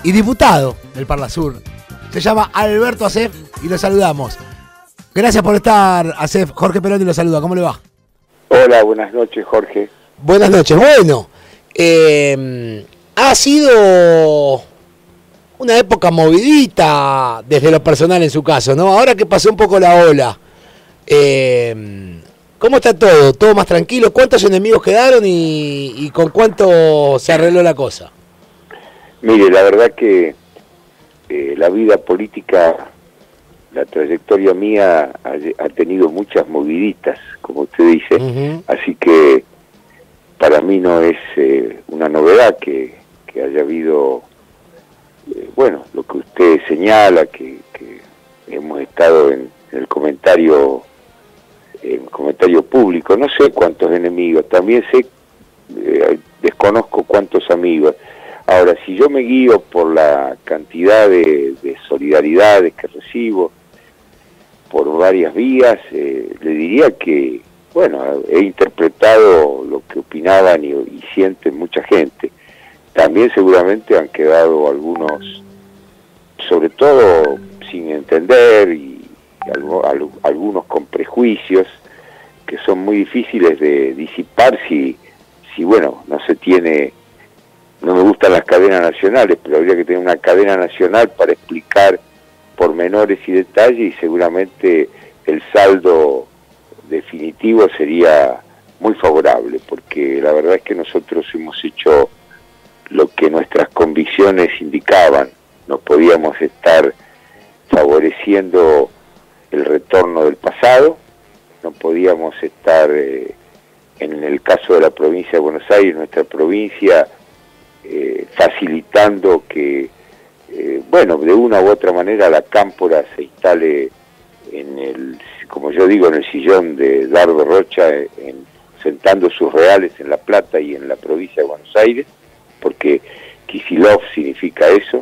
y diputado del Parla Sur. Se llama Alberto Acef y lo saludamos. Gracias por estar, Acef. Jorge Peroni lo saluda. ¿Cómo le va? Hola, buenas noches, Jorge. Buenas noches. Bueno, ha sido una época movidita desde lo personal en su caso, ¿no? Ahora que pasó un poco la ola, ¿cómo está todo? ¿Todo más tranquilo? ¿Cuántos enemigos quedaron y con cuánto se arregló la cosa? Mire, la verdad que la vida política, la trayectoria mía ha tenido muchas moviditas, como usted dice, así que para mí no es una novedad que haya habido, bueno, lo que usted señala, que hemos estado en el comentario público. No sé cuántos enemigos, también sé, desconozco cuántos amigos. Ahora, si yo me guío por la cantidad de solidaridades que recibo por varias vías, le diría que, bueno, he interpretado lo que opinaban y sienten mucha gente. También seguramente han quedado algunos, sobre todo sin entender, y algunos con prejuicios que son muy difíciles de disipar si bueno, no me gustan las cadenas nacionales, pero habría que tener una cadena nacional para explicar pormenores y detalles, y seguramente el saldo definitivo sería muy favorable, porque la verdad es que nosotros hemos hecho lo que nuestras convicciones indicaban. No podíamos estar favoreciendo el retorno del pasado, no podíamos estar, en el caso de la provincia de Buenos Aires, nuestra provincia, facilitando que, bueno, de una u otra manera la cámpora se instale como yo digo, en el sillón de Dardo Rocha, sentando sus reales en La Plata y en la provincia de Buenos Aires, porque Kicillof significa eso.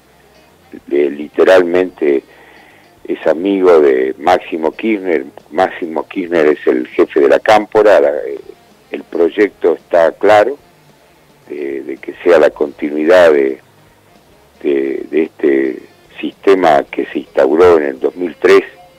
Literalmente es amigo de Máximo Kirchner. Máximo Kirchner es el jefe de la cámpora. El proyecto está claro, de que sea la continuidad de este sistema que se instauró en el 2003.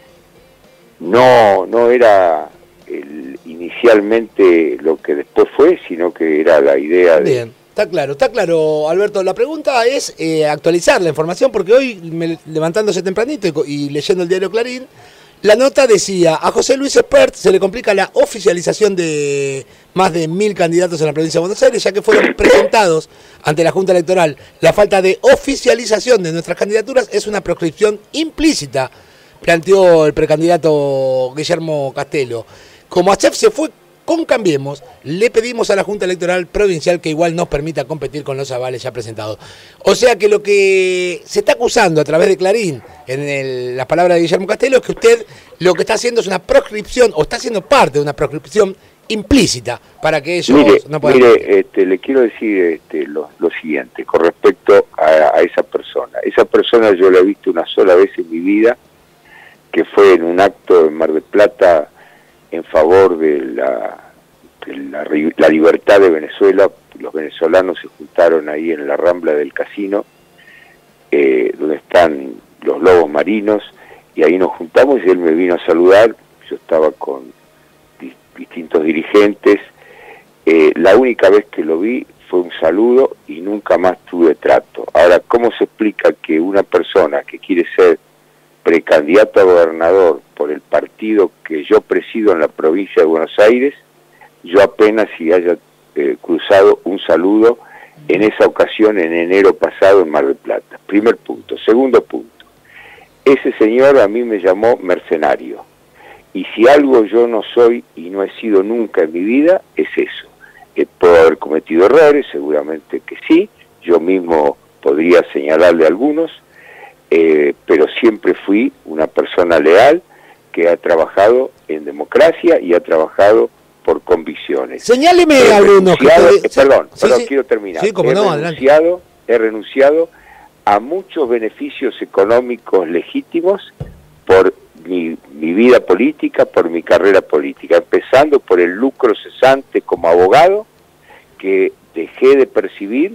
No era inicialmente lo que después fue, sino que era la idea de... Bien, está claro, Alberto. La pregunta es actualizar la información, porque hoy, levantándose tempranito y leyendo el diario Clarín, la nota decía: a José Luis Espert se le complica la oficialización de más de 1000 candidatos en la provincia de Buenos Aires, ya que fueron presentados ante la Junta Electoral. La falta de oficialización de nuestras candidaturas es una proscripción implícita, planteó el precandidato Guillermo Castelo. Como Acef se fue con Cambiemos, le pedimos a la Junta Electoral Provincial que igual nos permita competir con los avales ya presentados. O sea que lo que se está acusando a través de Clarín, en las palabras de Guillermo Castelo, es que usted lo que está haciendo es una proscripción, o está siendo parte de una proscripción implícita para que ellos no puedan... Mire, le quiero decir lo siguiente con respecto a esa persona. Esa persona yo la he visto una sola vez en mi vida, que fue en un acto en Mar del Plata en favor de la libertad de Venezuela. Los venezolanos se juntaron ahí en la Rambla del Casino, donde están los lobos marinos, y ahí nos juntamos y él me vino a saludar. Yo estaba con distintos dirigentes. La única vez que lo vi fue un saludo y nunca más tuve trato. Ahora, ¿cómo se explica que una persona que quiere ser precandidato a gobernador por el partido que yo presido en la provincia de Buenos Aires, yo apenas si haya cruzado un saludo en esa ocasión en enero pasado en Mar del Plata? Primer punto. Segundo punto, ese señor a mí me llamó mercenario, y si algo yo no soy y no he sido nunca en mi vida, es eso. Puedo haber cometido errores, seguramente que sí, yo mismo podría señalarle algunos, pero siempre fui una persona leal que ha trabajado en democracia y ha trabajado por convicciones. Señáleme algunos. Perdón, quiero terminar. Sí, como he renunciado a muchos beneficios económicos legítimos por mi vida política, por mi carrera política, empezando por el lucro cesante como abogado, que dejé de percibir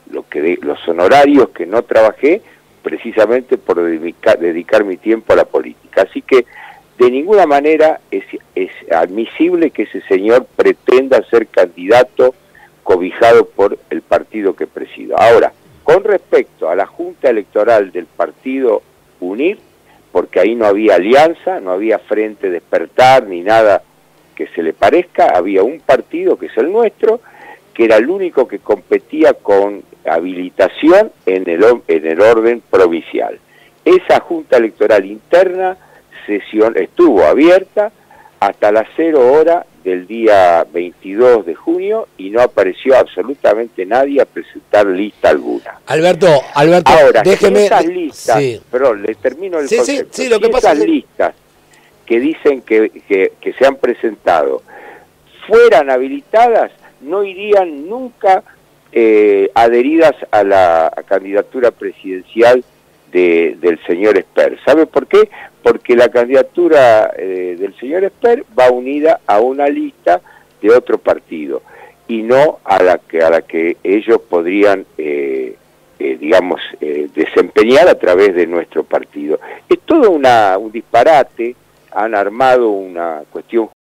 los honorarios que no trabajé precisamente por dedicar mi tiempo a la política. Así que de ninguna manera es admisible que ese señor pretenda ser candidato cobijado por el partido que presido. Ahora, con respecto a la Junta Electoral del partido UNIR, porque ahí no había alianza, no había Frente Despertar ni nada que se le parezca, había un partido que es el nuestro, que era el único que competía con habilitación en el orden provincial. Esa Junta Electoral interna estuvo abierta hasta las 0 horas del día 22 de junio y no apareció absolutamente nadie a presentar lista alguna. Alberto, ahora, déjeme... esas listas, sí. Pero le termino el concepto. Sí, lo que pasa esas listas que dicen que se han presentado fueran habilitadas, no irían nunca adheridas a la candidatura presidencial del señor Esper. ¿Sabe por qué? Porque la candidatura del señor Esper va unida a una lista de otro partido y no a la que ellos podrían, desempeñar a través de nuestro partido. Es todo un disparate, han armado una cuestión